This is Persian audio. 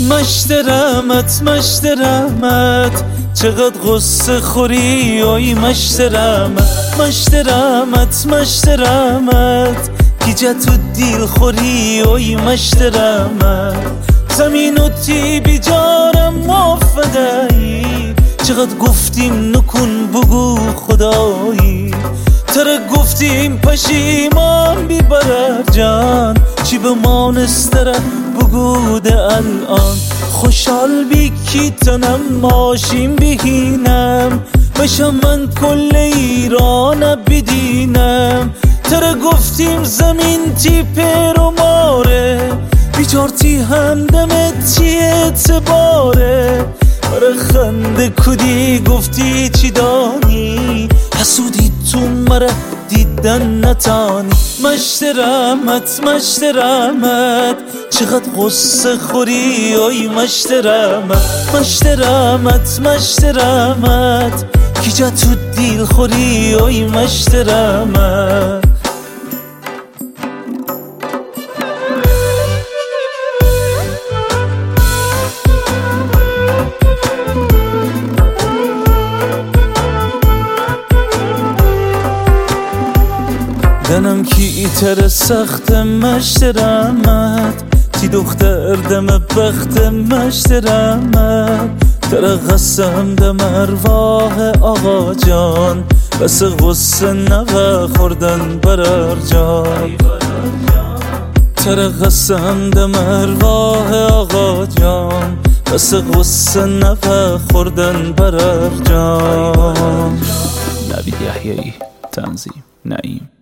مشترمت مشترمت چقدر غصه خوری اوی مشترمت مشترمت مشترمت گیجه تو دیل خوری اوی مشترمت زمین و تی بیجارم مافدهی چقدر گفتیم نکن بگو خدایی تره گفتیم پشیمان بیبرر جان چی به مانستره بگو ده الان خوشحال بی کی تنم ماشین بهینم بشم من کل ایران بدینم تره گفتیم زمین تی پر و ماره بیچار تی همدمت تی اعتباره برای خنده کدی گفتی چی دانی حسودی تو مره دیدن نتانی مشترمت مشترمت چقدر غصه خوری اوی مشترمت مشترمت مشترمت گیجه تو دیل خوری اوی مشترمت دنم کی تر سخت مشترمت تی دختر دم بخت مشترمت تر قسم دم ارواح آقا جان بس غصه نوه خوردن برر جان تر قسم دم ارواح آقا جان بس غصه نوه خوردن برر جان. نوید یحیایی، تنظیم نعیم.